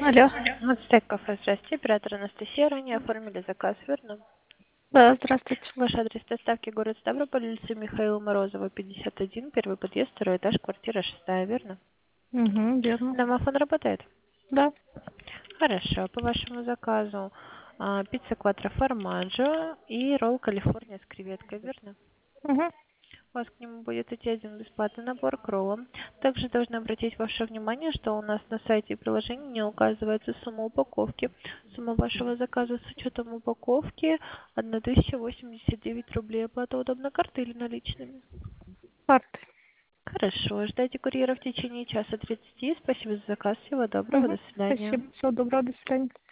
Алло. Ацтек кафе, здравствуйте, оператор Анастасия, ранее оформили заказ, верно? Да, здравствуйте. Ваш адрес доставки город Ставрополь, улица Михаила Морозова, 51, первый подъезд, второй этаж, квартира 6, верно? Угу, верно. Домофон работает? Да. Хорошо, по вашему заказу пицца кватро формаджо и ролл Калифорния с креветкой, верно? Угу. У вас к нему будет идти один бесплатный набор к роллам. Также должна обратить ваше внимание, что у нас на сайте и приложении не указывается сумма упаковки. Сумма вашего заказа с учетом упаковки 1089 рублей. Оплата удобна картой или наличными? Карты. Хорошо, ждайте курьера в течение часа 30. Спасибо за заказ. Всего доброго. До Угу. свидания. Спасибо. Всего доброго. До свидания.